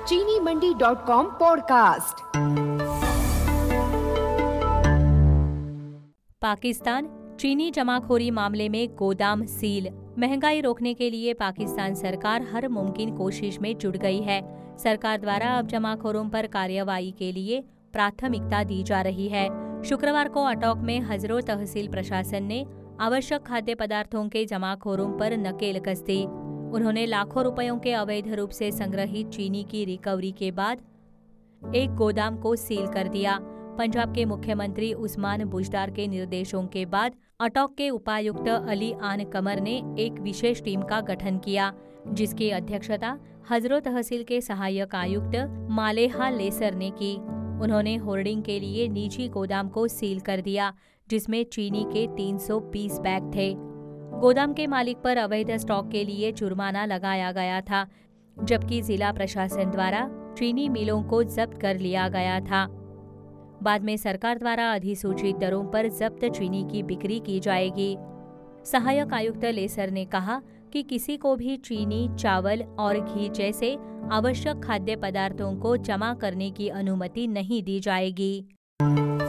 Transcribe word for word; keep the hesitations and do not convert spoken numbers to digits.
चीनी Mandi dot com podcast. Pakistan चीनी जमाखोरी मामले में गोदाम सील। महंगाई रोकने के लिए पाकिस्तान सरकार हर मुमकिन कोशिश में जुट गई है। सरकार द्वारा अब जमाखोरों पर कार्रवाई के लिए प्राथमिकता दी जा रही है। शुक्रवार को अटोक में हजरो तहसील प्रशासन ने आवश्यक खाद्य पदार्थों के जमाखोरों पर नकेल कस दी। उन्होंने लाखों रुपयों के अवैध रूप से संग्रहित चीनी की रिकवरी के बाद एक गोदाम को सील कर दिया। पंजाब के मुख्यमंत्री उस्मान बुजदार के निर्देशों के बाद अटोक के उपायुक्त अली आन कमर ने एक विशेष टीम का गठन किया, जिसकी अध्यक्षता हजरो तहसील के सहायक आयुक्त मालेहा लेसर ने की। उन्होंने होर्डिंग के लिए निजी गोदाम को सील कर दिया, जिसमें चीनी के तीन सौ बीस बैग थे। गोदाम के मालिक पर अवैध स्टॉक के लिए जुर्माना लगाया गया था, जबकि जिला प्रशासन द्वारा चीनी मिलों को जब्त कर लिया गया था। बाद में सरकार द्वारा अधिसूचित दरों पर जब्त चीनी की बिक्री की जाएगी। सहायक आयुक्त लेसर ने कहा कि किसी को भी चीनी, चावल और घी जैसे आवश्यक खाद्य पदार्थों को जमा करने की अनुमति नहीं दी जाएगी।